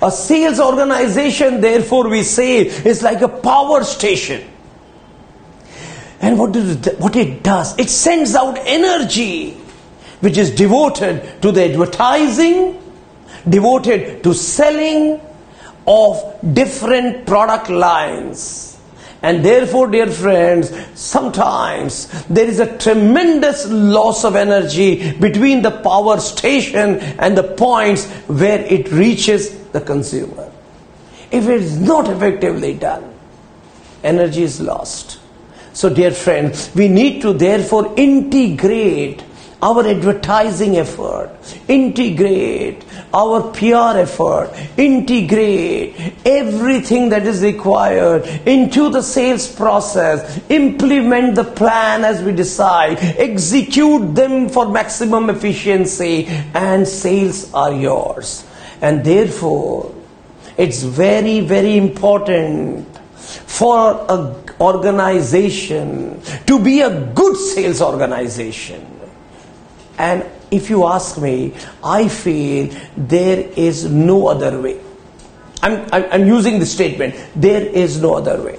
A sales organization, therefore, we say, is like a power station. And what it does, it sends out energy which is devoted to the advertising, devoted to selling of different product lines. And therefore, dear friends, sometimes there is a tremendous loss of energy between the power station and the points where it reaches the consumer. If it is not effectively done, energy is lost. So dear friends, we need to therefore integrate our advertising effort, integrate our PR effort, integrate everything that is required into the sales process, implement the plan as we decide, execute them for maximum efficiency, and sales are yours. And therefore, it's very, very important for an organization to be a good sales organization. And if you ask me, I feel there is no other way. I'm using the statement, there is no other way.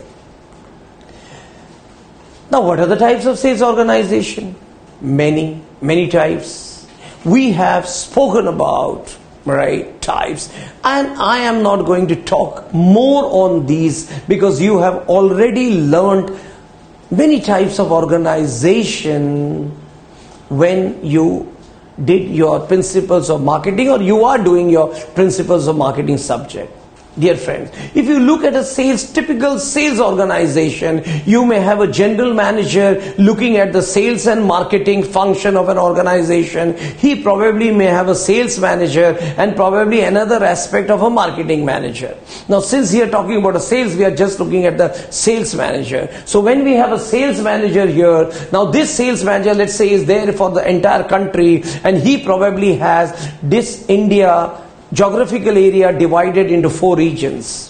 Now, what are the types of sales organization? Many types. We have spoken about, right, types, and I am not going to talk more on these because you have already learned many types of organization when you did your principles of marketing, or you are doing your principles of marketing subject. Dear friends, if you look at a typical sales organization, you may have a general manager looking at the sales and marketing function of an organization. He probably may have a sales manager and probably another aspect of a marketing manager. Now, since we are talking about a sales, we are just looking at the sales manager. So when we have a sales manager here, now this sales manager, let's say, is there for the entire country, and he probably has this India geographical area divided into 4 regions: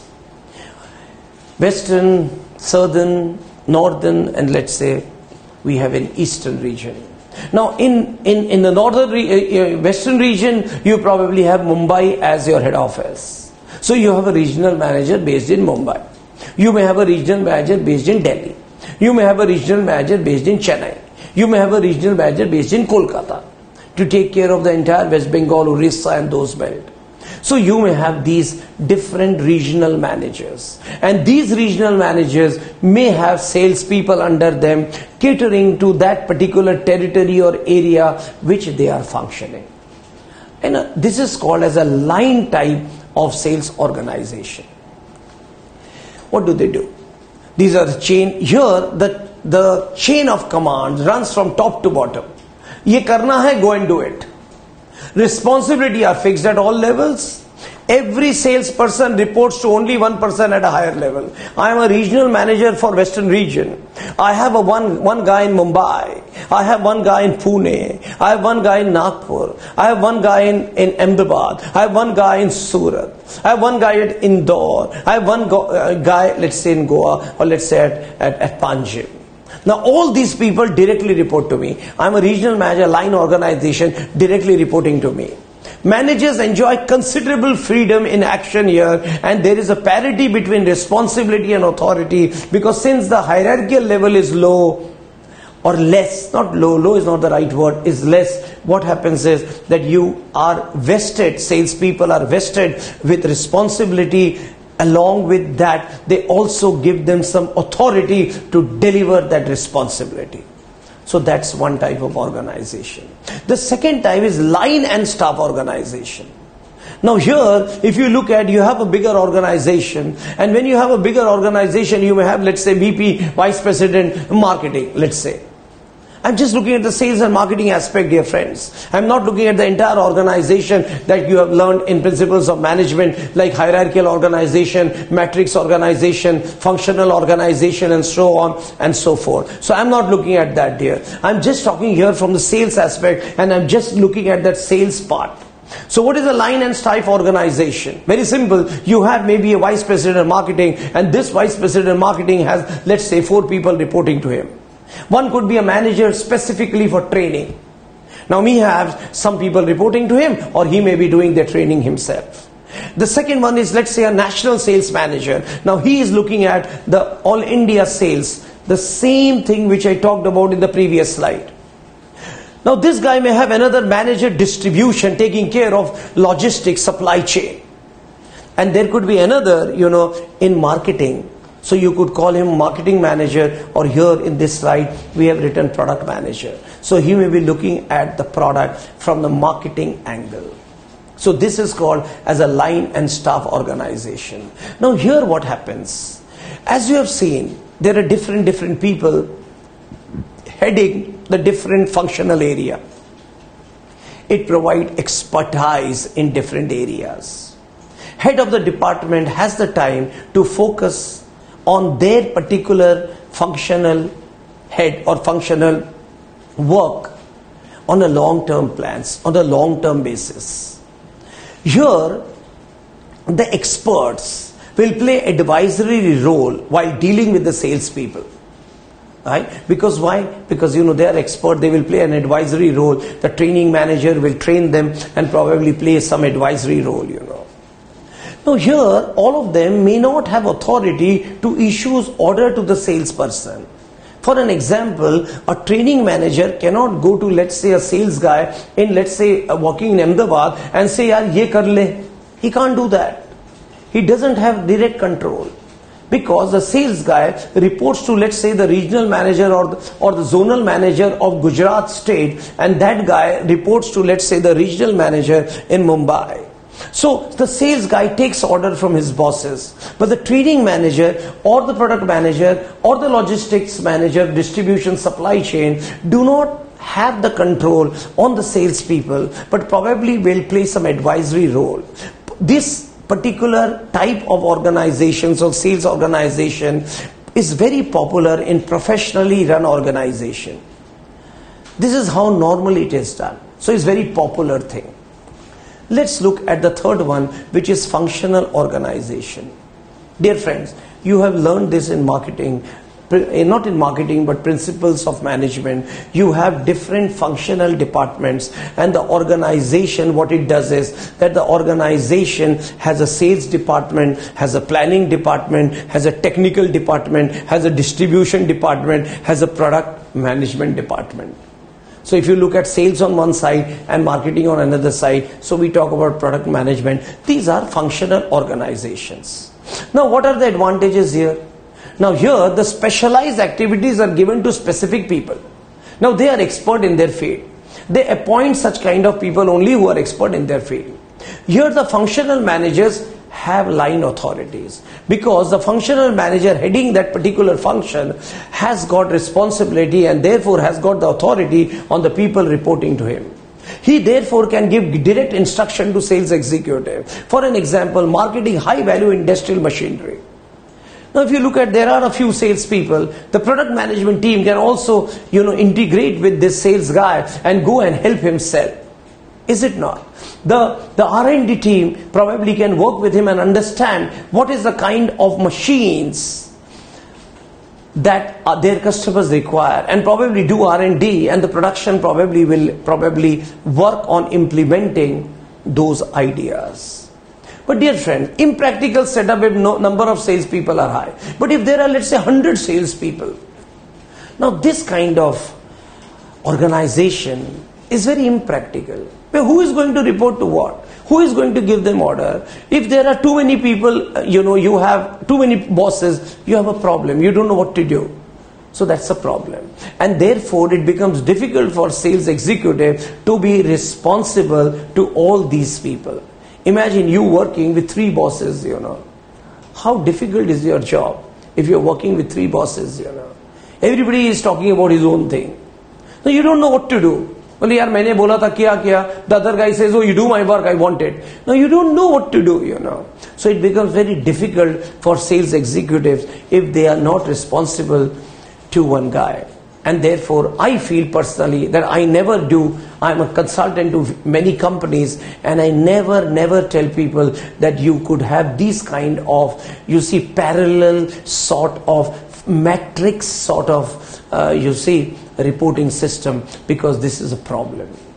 Western, Southern, Northern, and let's say we have an Eastern region. Now in the Northern Western region, you probably have Mumbai as your head office. So you have a regional manager based in Mumbai. You may have a regional manager based in Delhi. You may have a regional manager based in Chennai. You may have a regional manager based in Kolkata to take care of the entire West Bengal, Orissa and those belts. So you may have these different regional managers, and these regional managers may have salespeople under them catering to that particular territory or area which they are functioning. And this is called as a line type of sales organization. What do? These are the chain. Here the chain of command runs from top to bottom. Ye karna hai, go and do it. Responsibility are fixed at all levels. Every salesperson reports to only one person at a higher level. I am a regional manager for Western region. I have one guy in Mumbai. I have one guy in Pune. I have one guy in Nagpur. I have one guy in Ahmedabad. I have one guy in Surat. I have one guy at Indore. I have one guy, let's say, in Goa, or let's say at Panjim. Now all these people directly report to me. I am a regional manager, line organization, directly reporting to me. Managers enjoy considerable freedom in action here, and there is a parity between responsibility and authority, because since the hierarchical level is low or less, not low is not the right word, is less, what happens is that you are vested, salespeople are vested with responsibility. Along with that, they also give them some authority to deliver that responsibility. So that's one type of organization. The second type is line and staff organization. Now here, if you look at, you have a bigger organization, and when you have a bigger organization, you may have, let's say, VP, Vice President, Marketing, let's say. I'm just looking at the sales and marketing aspect, dear friends. I'm not looking at the entire organization that you have learned in principles of management, like hierarchical organization, matrix organization, functional organization, and so on and so forth. So I'm not looking at that, dear. I'm just talking here from the sales aspect, and I'm just looking at that sales part. So what is a line and staff organization? Very simple. You have maybe a vice president of marketing, and this vice president of marketing has, let's say, 4 people reporting to him. One could be a manager specifically for training. Now he has some people reporting to him, or he may be doing the training himself. The second one is, let's say, a national sales manager. Now he is looking at the all India sales, the same thing which I talked about in the previous slide. Now this guy may have another manager distribution, taking care of logistics, supply chain. And there could be another, in marketing. So you could call him marketing manager, or here in this slide we have written product manager. So he may be looking at the product from the marketing angle. So this is called as a line and staff organization. Now here what happens? As you have seen, there are different people heading the different functional area. It provides expertise in different areas. Head of the department has the time to focus on their particular functional head or functional work on a long-term plans, on a long-term basis. Here, the experts will play advisory role while dealing with the salespeople. Right? Because why? Because they are expert, they will play an advisory role. The training manager will train them and probably play some advisory role, Now here, all of them may not have authority to issue order to the salesperson. For an example, a training manager cannot go to, let's say, a sales guy in, let's say, working in Ahmedabad and say, yaar, ye kar le. He can't do that. He doesn't have direct control. Because the sales guy reports to, let's say, the regional manager or the zonal manager of Gujarat state, and that guy reports to, let's say, the regional manager in Mumbai. So the sales guy takes order from his bosses, but the training manager or the product manager or the logistics manager, distribution, supply chain do not have the control on the salespeople, but probably will play some advisory role. This particular type of organizations or sales organization is very popular in professionally run organization. This is how normally it is done. So it's very popular thing. Let's look at the third one, which is functional organization. Dear friends, you have learned this in marketing, not in marketing, but principles of management. You have different functional departments, and the organization, what it does is that the organization has a sales department, has a planning department, has a technical department, has a distribution department, has a product management department. So if you look at sales on one side and marketing on another side, so we talk about product management. These are functional organizations. Now what are the advantages here? Now here the specialized activities are given to specific people. Now they are expert in their field. They appoint such kind of people only who are expert in their field. Here the functional managers have line authorities, because the functional manager heading that particular function has got responsibility and therefore has got the authority on the people reporting to him. He therefore can give direct instruction to sales executive. For an example, marketing high value industrial machinery. Now if you look at, there are a few sales people, the product management team can also integrate with this sales guy and go and help him sell. Is it not? The R&D team probably can work with him and understand what is the kind of machines that their customers require, and probably do R&D, and the production probably will work on implementing those ideas. But dear friend, impractical setup if number of salespeople are high. But if there are, let's say, 100 salespeople, now this kind of organization is very impractical. Who is going to report to what? Who is going to give them order? If there are too many people, you have too many bosses, you have a problem. You don't know what to do. So that's a problem. And therefore it becomes difficult for sales executive to be responsible to all these people. Imagine you working with 3 bosses, How difficult is your job if you're working with 3 bosses, Everybody is talking about his own thing. So you don't know what to do. Well, yaar, maine bola tha, kiya. The other guy says, oh, you do my work, I want it. Now you don't know what to do, So it becomes very difficult for sales executives if they are not responsible to one guy. And therefore, I feel personally that I never do. I'm a consultant to many companies, and I never tell people that you could have these kind of, parallel sort of matrix sort of, reporting system, because this is a problem.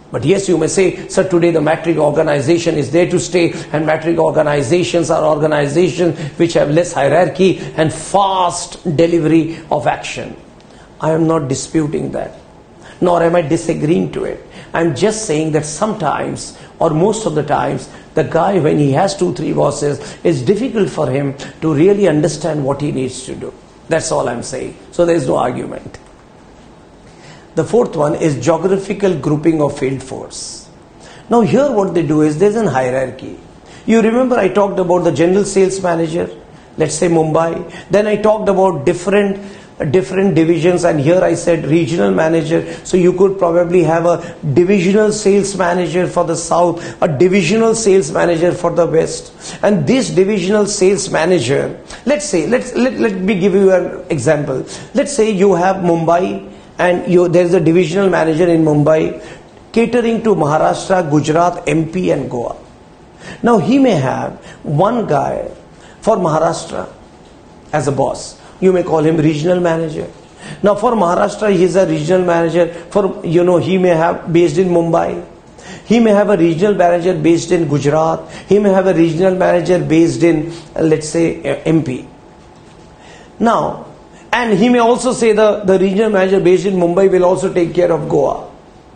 But yes, you may say, sir, today the matrix organization is there to stay, and matrix organizations are organizations which have less hierarchy and fast delivery of action. I am not disputing that, nor am I disagreeing to it. I'm just saying that sometimes, or most of the times, the guy, when he has 2-3 bosses, it's difficult for him to really understand what he needs to do. That's all I'm saying. So there is no argument. The fourth one is geographical grouping of field force. Now here what they do is there's a hierarchy. You remember I talked about the general sales manager, let's say Mumbai. Then I talked about different divisions, and here I said regional manager. So you could probably have a divisional sales manager for the south, a divisional sales manager for the west. And this divisional sales manager, let me give you an example. Let's say you have Mumbai, and there's a divisional manager in Mumbai catering to Maharashtra, Gujarat, MP and Goa. Now he may have one guy for Maharashtra as a boss. You may call him regional manager. Now for Maharashtra he is a regional manager. He may have based in Mumbai. He may have a regional manager based in Gujarat. He may have a regional manager based in, let's say, MP. Now, and he may also say the regional manager based in Mumbai will also take care of Goa.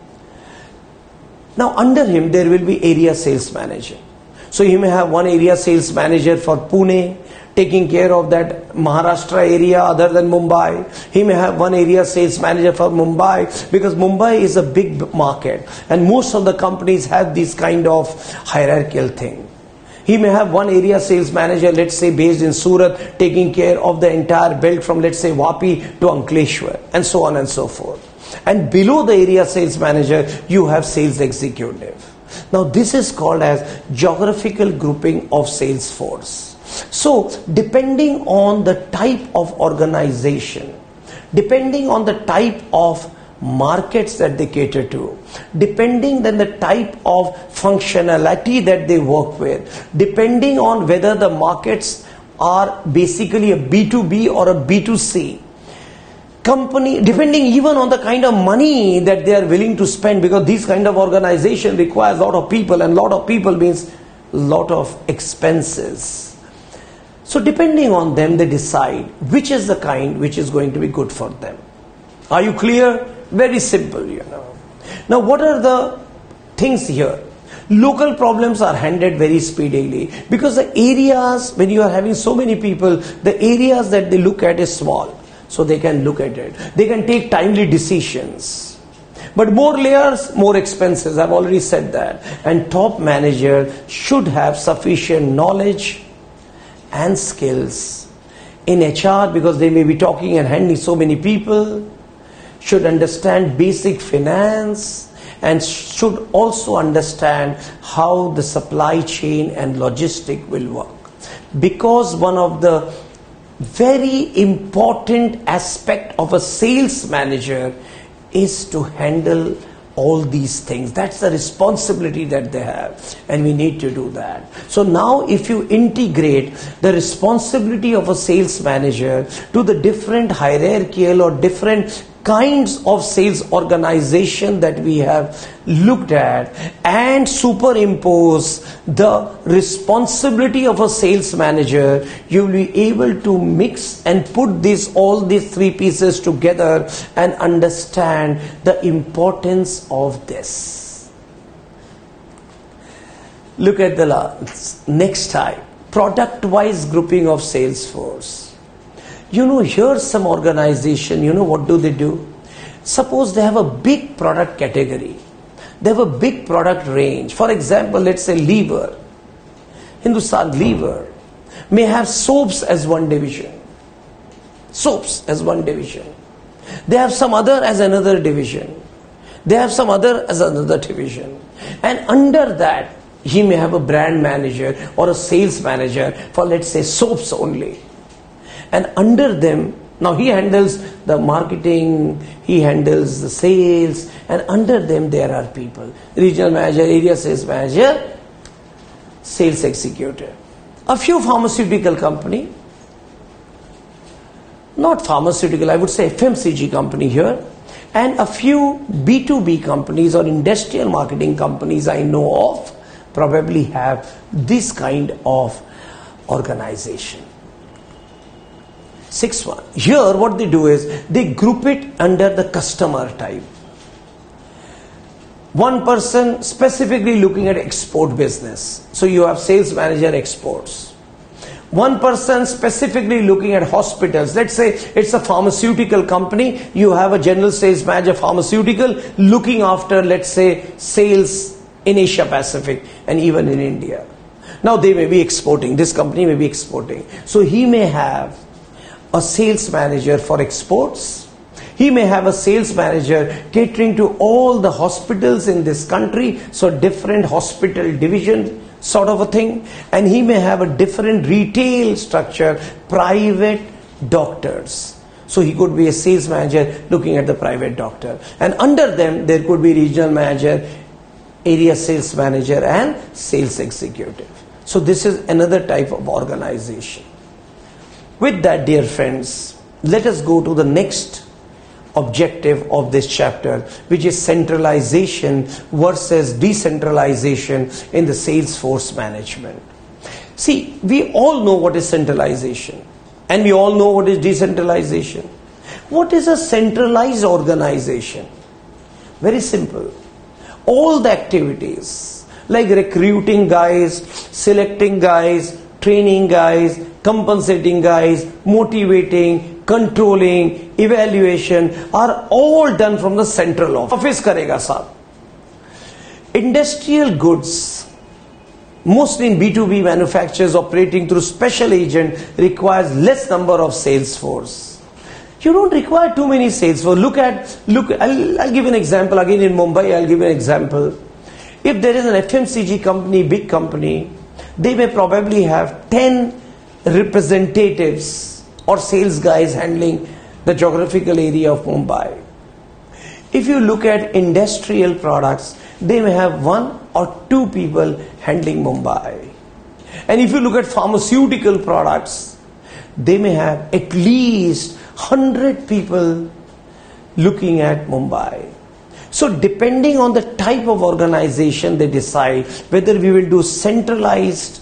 Now under him there will be area sales manager. So he may have one area sales manager for Pune, taking care of that Maharashtra area other than Mumbai. He may have one area sales manager for Mumbai, because Mumbai is a big market and most of the companies have this kind of hierarchical thing. He may have one area sales manager, let's say based in Surat, taking care of the entire belt from, let's say, Vapi to Ankleshwar, and so on and so forth. And below the area sales manager, you have sales executive. Now this is called as geographical grouping of sales force. So depending on the type of organization, depending on the type of markets that they cater to, depending on the type of functionality that they work with, depending on whether the markets are basically a B2B or a B2C company, depending even on the kind of money that they are willing to spend, because this kind of organization requires a lot of people, and a lot of people means a lot of expenses. So depending on them, they decide which is the kind which is going to be good for them. Are you clear? Very simple, Now what are the things here? Local problems are handled very speedily, because the areas, when you are having so many people, the areas that they look at is small. So they can look at it. They can take timely decisions. But more layers, more expenses. I've already said that. And top manager should have sufficient knowledge and skills in HR, because they may be talking and handling so many people, should understand basic finance, and should also understand how the supply chain and logistic will work. Because one of the very important aspect of a sales manager is to handle all these things. That's the responsibility that they have, and we need to do that. So now if you integrate the responsibility of a sales manager to the different hierarchical or different kinds of sales organization that we have looked at, and superimpose the responsibility of a sales manager, you will be able to mix and put all these three pieces together and understand the importance of this. Look at the next type, product-wise grouping of sales force. Here's some organization, what do they do? Suppose they have a big product category. They have a big product range. For example, let's say Lever. Hindustan Lever may have soaps as one division. Soaps as one division. They have some other as another division. They have some other as another division. And under that, he may have a brand manager or a sales manager for, let's say, soaps only. And under them, now he handles the marketing, he handles the sales, and under them there are people. Regional manager, area sales manager, sales executive. A few pharmaceutical company, not pharmaceutical, I would say FMCG company here, And a few B2B companies or industrial marketing companies I know of probably have this kind of organization. Sixth one. Here what they do is they group it under the customer type. One person specifically looking at export business. So you have sales manager exports. One person specifically looking at hospitals. Let's say it's a pharmaceutical company. You have a general sales manager pharmaceutical looking after, let's say, sales in Asia Pacific and even in India. Now they may be exporting. This company may be exporting. So he may have a sales manager for exports. He may have a sales manager catering to all the hospitals in this country. So different hospital division sort of a thing. And he may have a different retail structure, private doctors. So he could be a sales manager looking at the private doctor. And under them, there could be regional manager, area sales manager and sales executive. So this is another type of organization. With that, dear friends, let us go to the next objective of this chapter, which is centralization versus decentralization in the sales force management. See, we all know what is centralization and we all know what is decentralization. What is a centralized organization? Very simple. All the activities like recruiting guys, selecting guys, training guys, compensating guys, motivating, controlling, evaluation are all done from the central office. Karega saab. Industrial goods, mostly in B2B manufacturers operating through special agent, requires less number of sales force. You don't require too many sales force. Look, I'll give an example. Again in Mumbai, I'll give an example. If there is an FMCG company, big company, they may probably have 10 representatives or sales guys handling the geographical area of Mumbai. If you look at industrial products, they may have 1 or 2 people handling Mumbai. And if you look at pharmaceutical products, they may have at least 100 people looking at Mumbai. So depending on the type of organization, they decide whether we will do centralized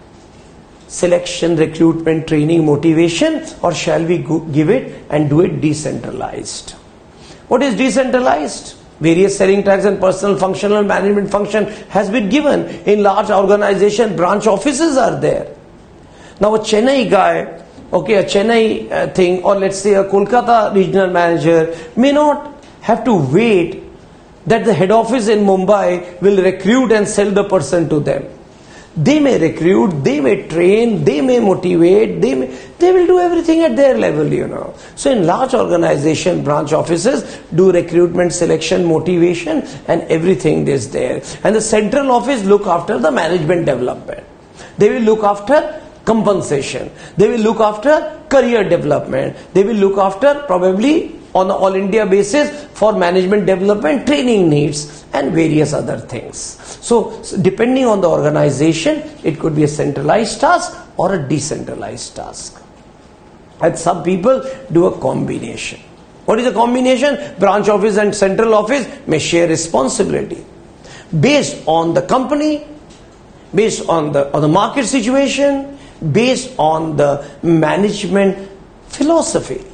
selection, recruitment, training, motivation, or shall we give it and do it decentralized. What is decentralized? Various selling tax and personal functional management function has been given. In large organization, branch offices are there. Now a Chennai guy, okay, a Chennai thing, or let's say a Kolkata regional manager may not have to wait that the head office in Mumbai will recruit and sell the person to them. They may recruit, they may train, they may motivate, they will do everything at their level, you know. So in large organization, branch offices do recruitment, selection, motivation, and everything is there. And the central office look after the management development. They will look after compensation. They will look after career development. They will look after probably on an all India basis for management development, training needs and various other things. So depending on the organization, it could be a centralized task or a decentralized task. And some people do a combination. What is a combination? Branch office and central office may share responsibility based on the company, based on the market situation, based on the management philosophy.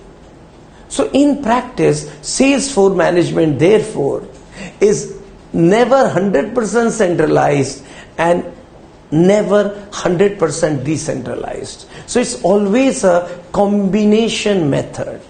So in practice, sales force management therefore is never 100% centralized and never 100% decentralized. So it's always a combination method.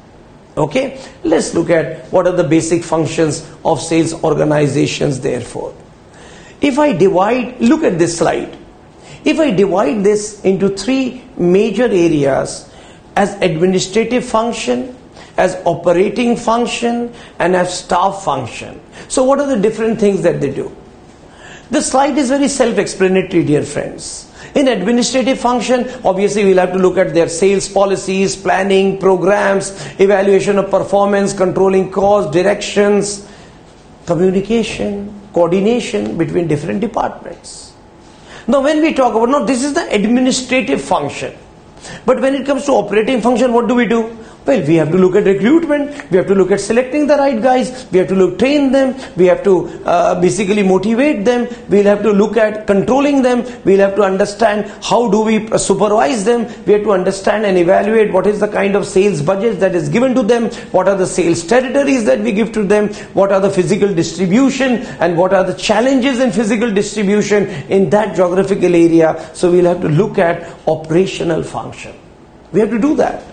Okay, let's look at what are the basic functions of sales organizations therefore. If I divide, look at this slide. If I divide this into 3 major areas as administrative function, as operating function and as staff function. So what are the different things that they do? The slide is very self-explanatory, dear friends. In administrative function, obviously we'll have to look at their sales policies, planning, programs, evaluation of performance, controlling costs, directions, communication, coordination between different departments. Now when we talk about, this is the administrative function. But when it comes to operating function, what do? Well, we have to look at recruitment, we have to look at selecting the right guys, we have to train them, we have to basically motivate them, we'll have to look at controlling them, we'll have to understand how do we supervise them, we have to understand and evaluate what is the kind of sales budget that is given to them, what are the sales territories that we give to them, what are the physical distribution and what are the challenges in physical distribution in that geographical area. So we'll have to look at operational function. We have to do that.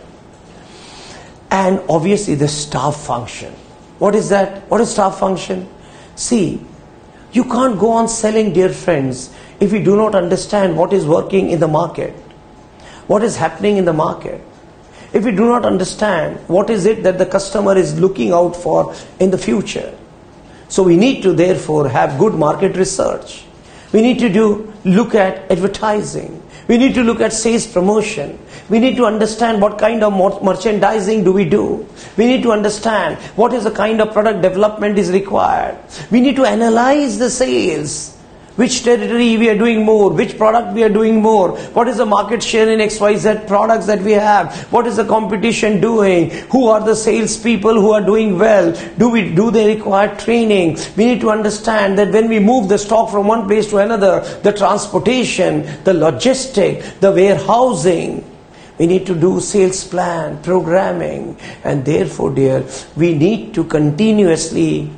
And obviously the staff function. What is that? What is staff function? See, you can't go on selling, dear friends, if you do not understand what is working in the market, what is happening in the market. If you do not understand what is it that the customer is looking out for in the future. So we need to therefore have good market research. We need to look at advertising. We need to look at sales promotion. We need to understand what kind of merchandising do we do. We need to understand what is the kind of product development is required. We need to analyze the sales. Which territory we are doing more, which product we are doing more, what is the market share in XYZ products that we have, what is the competition doing, who are the sales people who are doing well, do they require training. We need to understand that when we move the stock from one place to another, the transportation, the logistic, the warehousing, we need to do sales plan, programming, and therefore, dear, we need to continuously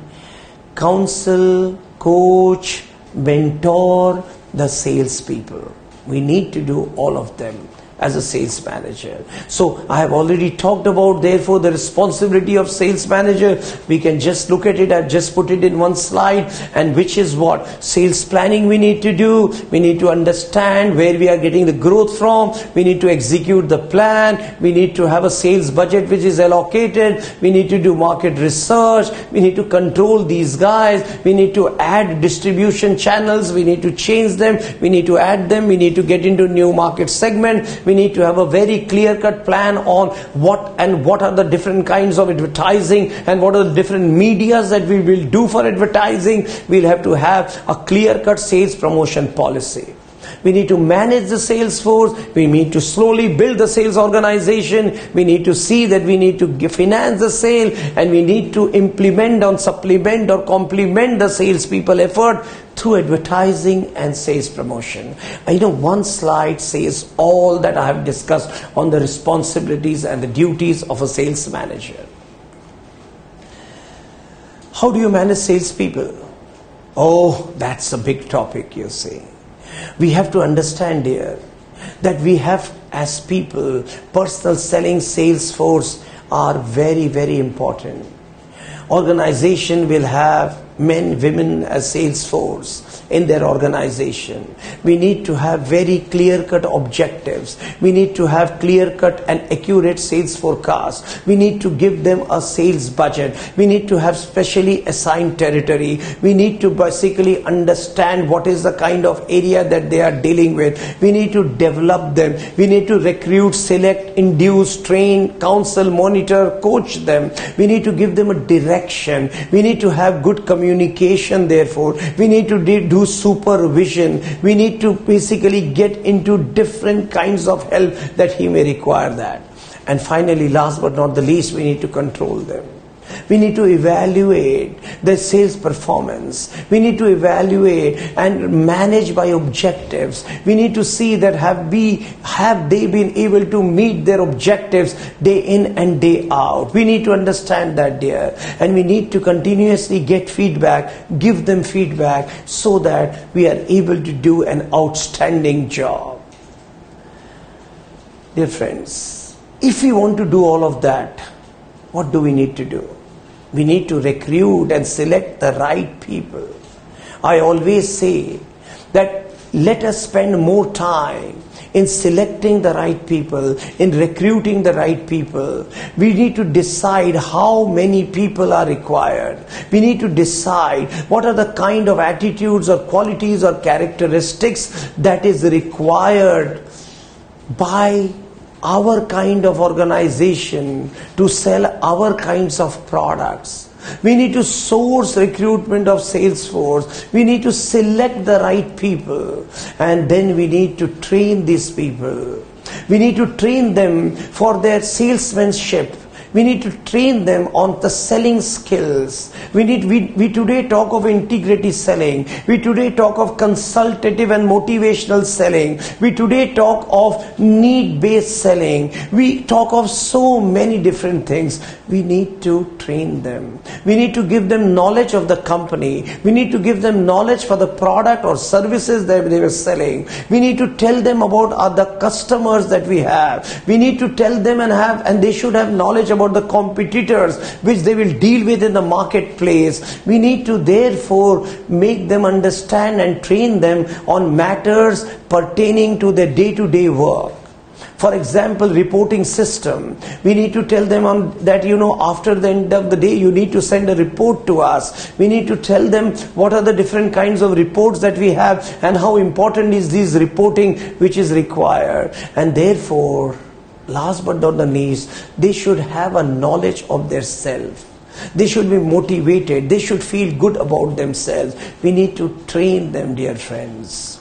counsel, coach, mentor the salespeople. We need to do all of them as a sales manager. So I have already talked about therefore the responsibility of sales manager. We can just look at it. I've just put it in one slide, and which is what? Sales planning we need to do. We need to understand where we are getting the growth from. We need to execute the plan. We need to have a sales budget which is allocated. We need to do market research. We need to control these guys. We need to add distribution channels. We need to change them. We need to add them. We need to get into new market segment. We need to have a very clear-cut plan on what are the different kinds of advertising and what are the different medias that we will do for advertising. We'll have to have a clear-cut sales promotion policy. We need to manage the sales force. We need to slowly build the sales organization. We need to see that we need to finance the sale, and we need to implement or supplement or complement the salespeople effort through advertising and sales promotion. I know one slide says all that I have discussed on the responsibilities and the duties of a sales manager. How do you manage salespeople? Oh, that's a big topic, you see. We have to understand here that we have as people, personal selling sales force are very, very important. Organization will have men, women as sales force in their organization. We need to have very clear-cut objectives. We need to have clear-cut and accurate sales forecast. We need to give them a sales budget. We need to have specially assigned territory. We need to basically understand what is the kind of area that they are dealing with. We need to develop them. We need to recruit, select, induce, train, counsel, monitor, coach them. We need to give them a direction. We need to have good communication, therefore. We need to do supervision. We need to basically get into different kinds of help that he may require that. And finally, last but not the least, we need to control them. We need to evaluate their sales performance. We need to evaluate and manage by objectives. We need to see that have they been able to meet their objectives day in and day out. We need to understand that, dear. And we need to continuously get feedback, give them feedback so that we are able to do an outstanding job. Dear friends, if we want to do all of that, what do we need to do? We need to recruit and select the right people. I always say that let us spend more time in selecting the right people, in recruiting the right people. We need to decide how many people are required. We need to decide what are the kind of attitudes or qualities or characteristics that is required by our kind of organization to sell our kinds of products. We need to source recruitment of sales force. We need to select the right people, and then we need to train these people. We need to train them for their salesmanship. We need to train them on the selling skills. We today talk of integrity selling. We today talk of consultative and motivational selling. We today talk of need-based selling. We talk of so many different things. We need to train them. We need to give them knowledge of the company. We need to give them knowledge for the product or services that they were selling. We need to tell them about other customers that we have. We need to tell them and they should have knowledge about the competitors which they will deal with in the marketplace. We need to therefore make them understand and train them on matters pertaining to their day-to-day work. For example, reporting system. We need to tell them that, after the end of the day, you need to send a report to us. We need to tell them what are the different kinds of reports that we have and how important is this reporting which is required. And therefore, last but not the least, they should have a knowledge of their self. They should be motivated. They should feel good about themselves. We need to train them, dear friends.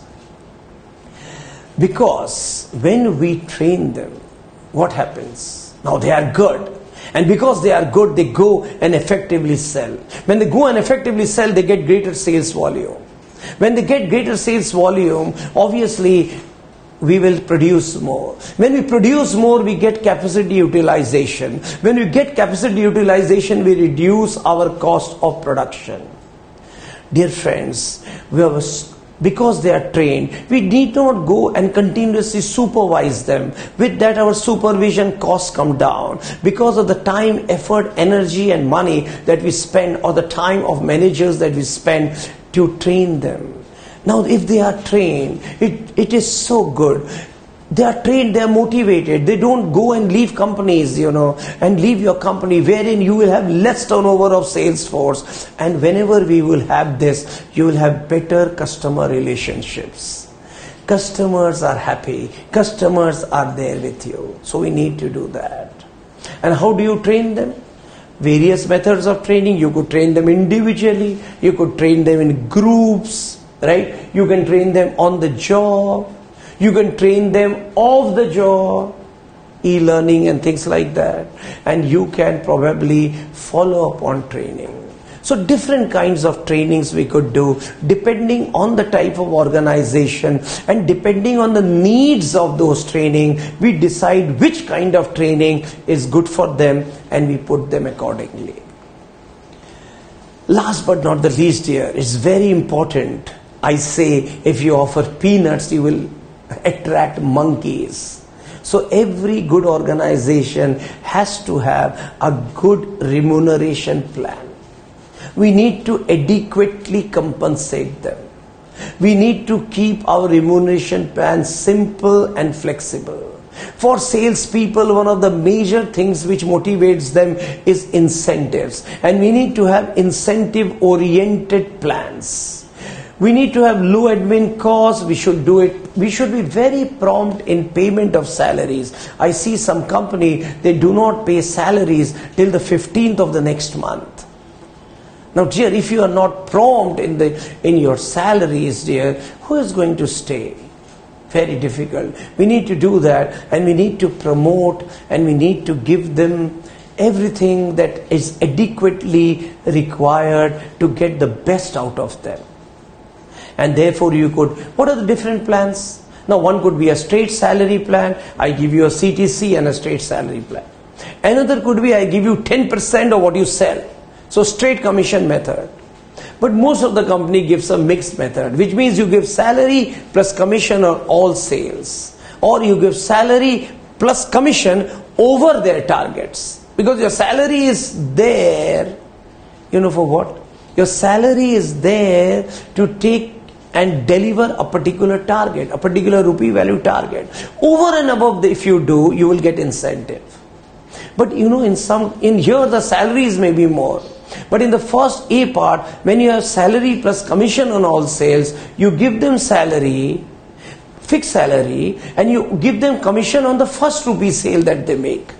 Because when we train them, what happens? Now they are good. And because they are good, they go and effectively sell. When they go and effectively sell, they get greater sales volume. When they get greater sales volume, obviously, we will produce more. When we produce more, we get capacity utilization. When we get capacity utilization, we reduce our cost of production. Dear friends, because they are trained, we need not go and continuously supervise them. With that, our supervision costs come down because of the time, effort, energy and money that we spend, or the time of managers that we spend to train them. Now, if they are trained, it is so good. They are trained, they are motivated. They don't go and leave companies, and leave your company wherein you will have less turnover of sales force. And whenever we will have this, you will have better customer relationships. Customers are happy. Customers are there with you. So we need to do that. And how do you train them? Various methods of training. You could train them individually. You could train them in groups. Right? You can train them on the job. You can train them off the job, e-learning and things like that. And you can probably follow up on training. So different kinds of trainings we could do depending on the type of organization and depending on the needs of those training. We decide which kind of training is good for them and we put them accordingly. Last but not the least here, it's very important. I say if you offer peanuts, you will attract monkeys. So every good organization has to have a good remuneration plan. We need to adequately compensate them. We need to keep our remuneration plan simple and flexible. For salespeople, one of the major things which motivates them is incentives. And we need to have incentive-oriented plans. We need to have low admin costs. We should do it. We should be very prompt in payment of salaries. I see some company, they do not pay salaries till the 15th of the next month. Now, dear, if you are not prompt in your salaries, dear, who is going to stay? Very difficult. We need to do that, and we need to promote, and we need to give them everything that is adequately required to get the best out of them. And therefore what are the different plans? Now one could be a straight salary plan. I give you a CTC and a straight salary plan. Another could be I give you 10% of what you sell. So straight commission method. But most of the company gives a mixed method, which means you give salary plus commission on all sales. Or you give salary plus commission over their targets. Because your salary is there, for what? Your salary is there to take and deliver a particular target, a particular rupee value target. Over and above if you do, you will get incentive. But in here the salaries may be more. But in the first A part, when you have salary plus commission on all sales, you give them salary, fixed salary, and you give them commission on the first rupee sale that they make.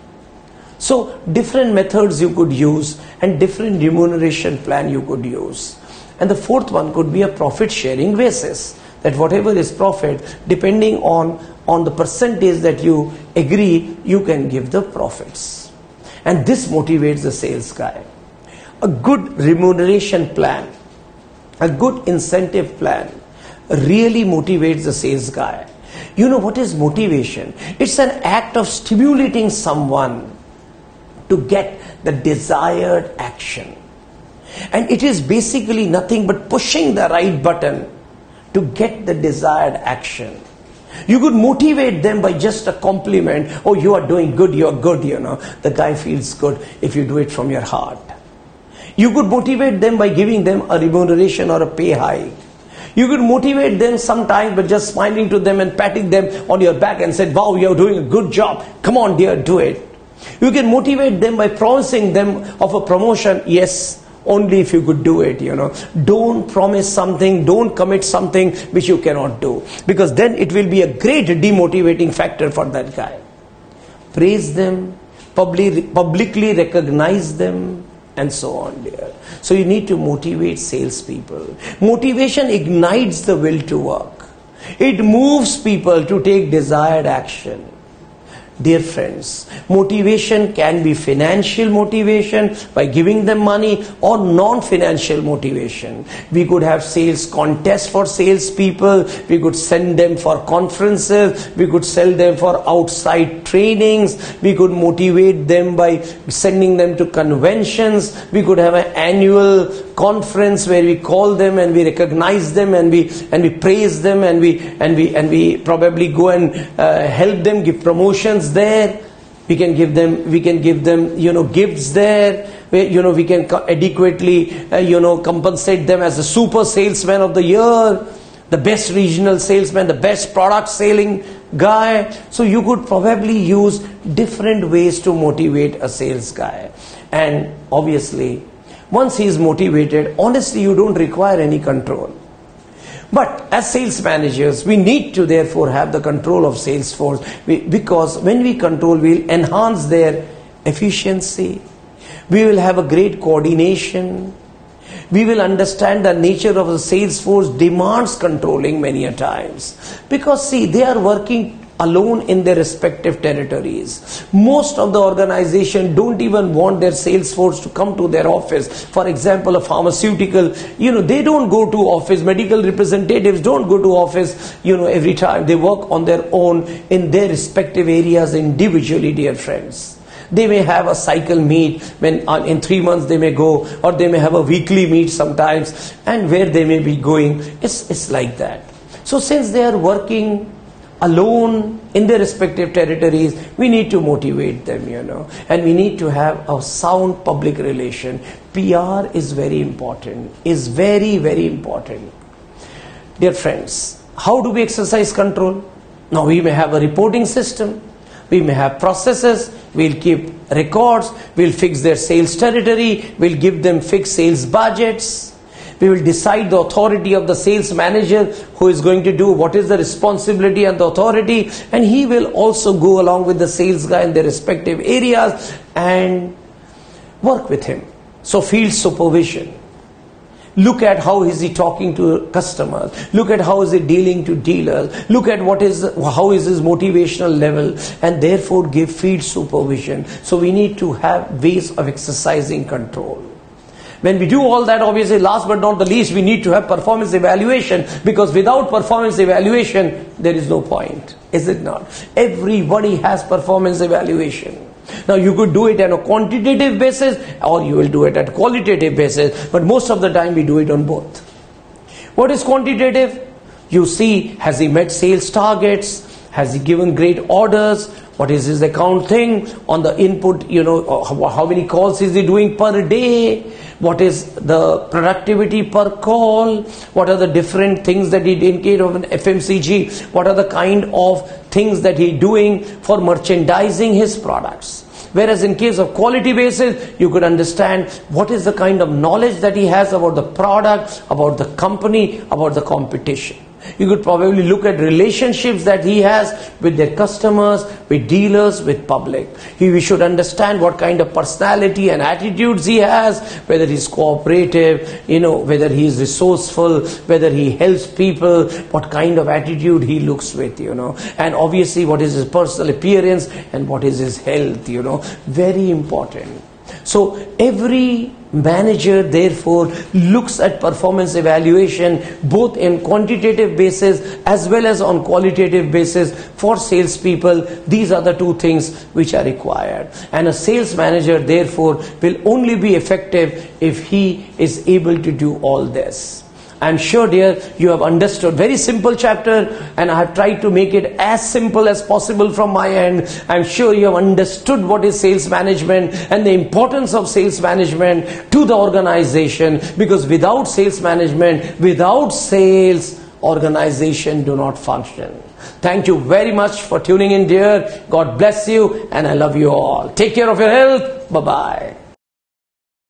So different methods you could use and different remuneration plan you could use. And the fourth one could be a profit sharing basis. That whatever is profit, depending on the percentage that you agree, you can give the profits. And this motivates the sales guy. A good remuneration plan, a good incentive plan really motivates the sales guy. You know what is motivation? It's an act of stimulating someone to get the desired action. And it is basically nothing but pushing the right button to get the desired action. You could motivate them by just a compliment. Oh, you are doing good, you are good, The guy feels good if you do it from your heart. You could motivate them by giving them a remuneration or a pay hike. You could motivate them sometimes by just smiling to them and patting them on your back and say, wow, you are doing a good job. Come on, dear, do it. You can motivate them by promising them of a promotion. Yes, only if you could do it, Don't promise something, don't commit something which you cannot do. Because then it will be a great demotivating factor for that guy. Praise them, publicly recognize them, and so on, dear. So you need to motivate salespeople. Motivation ignites the will to work. It moves people to take desired action. Dear friends, motivation can be financial motivation by giving them money, or non-financial motivation. We could have sales contests for salespeople. We could send them for conferences. We could sell them for outside trainings. We could motivate them by sending them to conventions. We could have an annual conference where we call them and we recognize them and we praise them and we probably go and help them, give promotions there. We can give them gifts there. We can adequately compensate them as a super salesman of the year, the best regional salesman, the best product selling guy. So you could probably use different ways to motivate a sales guy. And obviously, once he is motivated, honestly, you don't require any control. But as sales managers, we need to therefore have the control of sales force, because when we control, we'll enhance their efficiency. We will have a great coordination. We will understand the nature of the sales force demands controlling many a times. Because see, they are working alone in their respective territories. Most of the organization don't even want their sales force to come to their office. For example, a pharmaceutical, they don't go to office. Medical representatives don't go to office, every time. They work on their own in their respective areas individually, dear friends. They may have a cycle meet when in 3 months they may go, or they may have a weekly meet sometimes, and where they may be going, it's like that. So since they are working alone in their respective territories, we need to motivate them, and we need to have a sound public relation. PR is very important, is very, very important. Dear friends, how do we exercise control? Now we may have a reporting system, we may have processes, we'll keep records, we'll fix their sales territory, we'll give them fixed sales budgets. We will decide the authority of the sales manager who is going to do what is the responsibility and the authority, and he will also go along with the sales guy in their respective areas and work with him. So field supervision. Look at how is he talking to customers. Look at how is he dealing to dealers. Look at how is his motivational level, and therefore give field supervision. So we need to have ways of exercising control. When we do all that, obviously, last but not the least, we need to have performance evaluation, because without performance evaluation, there is no point, is it not? Everybody has performance evaluation. Now, you could do it on a quantitative basis, or you will do it at qualitative basis, but most of the time we do it on both. What is quantitative? You see, has he met sales targets? Has he given great orders? What is his account thing on the input? How many calls is he doing per day? What is the productivity per call? What are the different things that he indicate of an FMCG? What are the kind of things that he doing for merchandising his products? Whereas in case of quality basis, you could understand what is the kind of knowledge that he has about the product, about the company, about the competition. You could probably look at relationships that he has with their customers, with dealers, with public. We should understand what kind of personality and attitudes he has, whether he's cooperative, whether he is resourceful, whether he helps people, what kind of attitude he looks with, and obviously what is his personal appearance and what is his health, very important. So every manager therefore looks at performance evaluation both in quantitative basis as well as on qualitative basis for salespeople. These are the two things which are required. And a sales manager therefore will only be effective if he is able to do all this. I'm sure, dear, you have understood. Very simple chapter, and I have tried to make it as simple as possible from my end. I'm sure you have understood what is sales management and the importance of sales management to the organization, because without sales management, without sales, organization do not function. Thank you very much for tuning in, dear. God bless you, and I love you all. Take care of your health. Bye-bye.